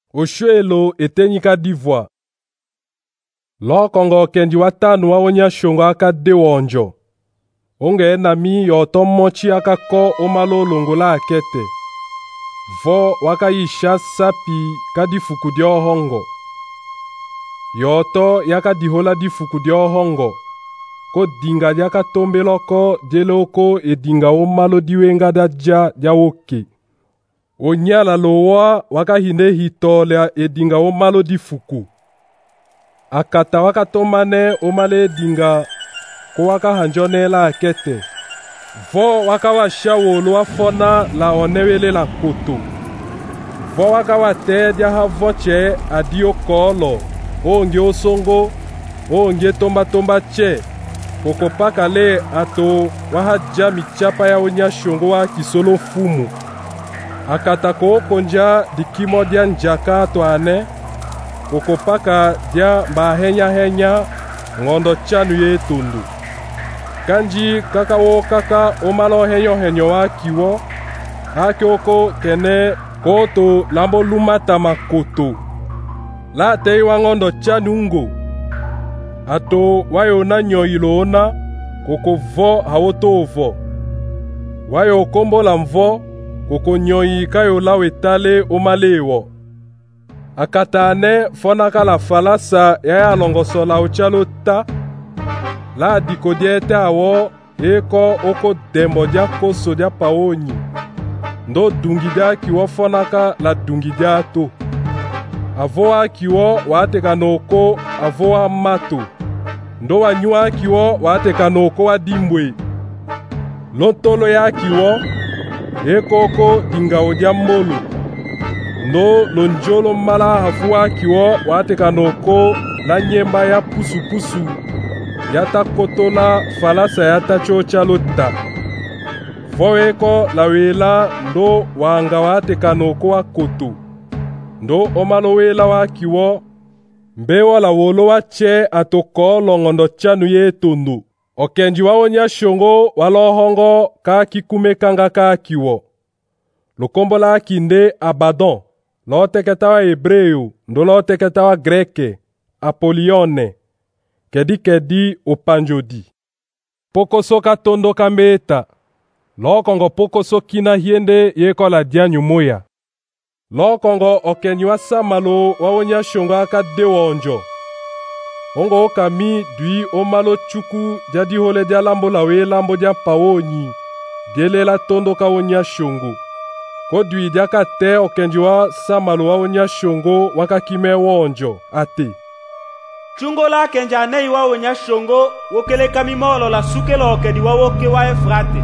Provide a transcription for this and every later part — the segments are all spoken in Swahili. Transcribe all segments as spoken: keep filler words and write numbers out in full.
Oshwelo etenyika d'Ivoire. Lokongo kendi watanu wawonya shongo aka dewonjo. Onge nami yoto mochi aka ko omalo longola akete. Vo waka isha sapi kadi fukudio hongo. Yoto yaka dihola di fukudio hongo. Ko dinga yaka tombe loko deloko e dinga omalo diwenga daja yawoke. Onyala lowa waka hinde hitolea edinga omalo di fuku. Akata waka tomane omale edinga ko waka hanjonela akete. Vo waka washa wolo wafona la onewele la koto. Vo waka wate dia havoche adio kolo. Onge osongo, onge tomba tomba che. Kokopaka le ato wahaja michapa ya onya shongo wa kisolo fumu. Akata ko konja dikimo dia njaka to ane. Kokopaka dia mba henya henya ngondo chanu ye tundu. Kanji kaka wo kaka omalo henyo henyo wa kiwo. Hake oko kene koto lambo lumata makoto. La tei wangondo chanungo. Ato wayo na nyoilona koko vo hawoto vo. Wayo kombo la mvo koko nyoi kayo lawe tale omalewo. Akatane fonaka la falasa ya longoso la ochalo ta. La dikodiete awo eko oko dembo dia koso dia paonyi. Ndo dungidia kiwo fonaka la dungidia to. Avoa kiwo wate kanoko avoa mato. Ndo wanyua kiwo wate kanoko wa dimbwe. Lontolo ya kiwo ekoko dingao dia molo. Ndo lonjolo mala hafua kiwo wate kanoko la nyemba ya pusu pusu. Yata kotola falasa yata chocha lota. Voeko la wela ndo wanga wate kanoko wa koto. Ndo omalo wela wa kiwo. Mbewa la wolo wa che atoko longondo chanu ye tundu. Okenji wawonya shongo walohongo ka kikume kanga ka kiwo. Lokombo la kinde Abaddon. Lo teketawa Hebreu. Ndo lo teketawa Greke. Apolione. Kedi kedi opanjodi. Poko soka tondo kambeta. Lo kongo poko sokina hiende yeko la dianyu moya. Lo kongo okenyi wa samalo wawonya shongo aka dewonjo. Ongo okami dui omalo chuku jadi hole dia lambo lawe lambo dia paonyi. Dele la tondo ka wonya shongo. Ko dui dia ka te okenji wa samalo wawonya shongo waka kime wonjo ate. Chungo la kenja nei wa wonya shongo wokele kamimolo la sukelo okedi wa woke wa Efrate.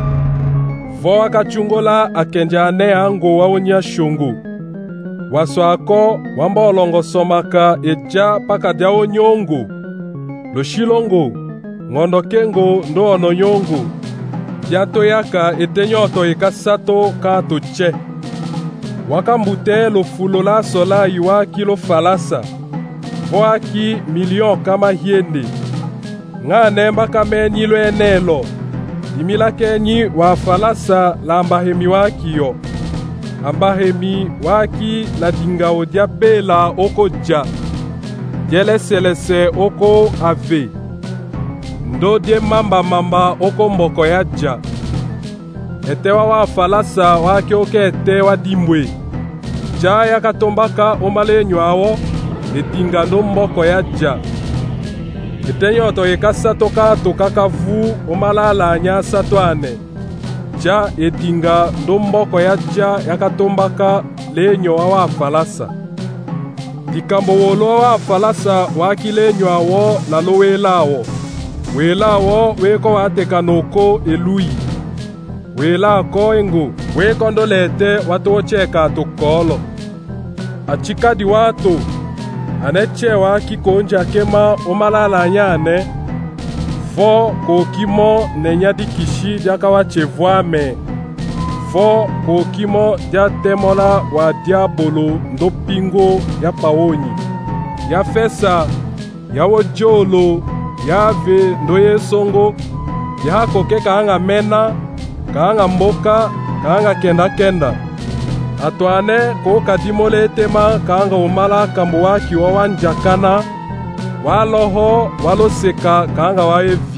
Vo waka chungo la akenja ne ango wawonya shongo. Waso ako wamba olongo somaka eja paka dia onyongo. Lo shilongo, ngondo kengo ndo ono nyongo. Yato yaka etenyoto ekasato kato che. Wakambute lo fulo la sola iwa kilo falasa. Voaki milion kama hiende. Nga nemba kame nilo enelo. Imila kenyi wa falasa la ambahemi wakiyo. Ambahemi waki la dingao dia bela oko ja. Diele selese oko ave. Ndo die mamba mamba oko mboko ya ja. Etewa wa falasa waki oke etewa dimbwe. Ja ya katombaka omale nywawo. Etinga ndo mboko ya ja. Etenyoto ekasato kato kakavu omalala anya sato ane. Ja etinga ndo mboko ya ja yakatombaka lenyo wa falasa. Dikambo wolo wa falasa waki lenyo awo lalo welawo. Welawo weko wate kanoko elui. Wela ko engo weko ndo lete watu ocheka tokolo. Achika di watu aneche waki konja kema omalala nyane. Vo kokimo nenya dikishi diaka wachevwame. Vo kokimo dia temola wa diabolo ndo pingo ya paonyi. Ya fesa, ya wojolo, ya ve ndo ye songo. Ya koke kaanga mena, kaanga mboka, kaanga kenda kenda. atwane ko kadimole tema kanga umala kambu waki wa wanjakana waloho waloseka kanga wae